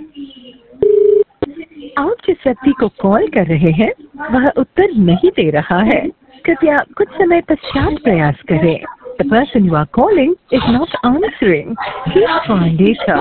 आप जिस व्यक्ति को कॉल कर रहे हैं वह उत्तर नहीं दे रहा है। कृपया कुछ समय पश्चात प्रयास करें। The person you are calling is not answering. Please try later.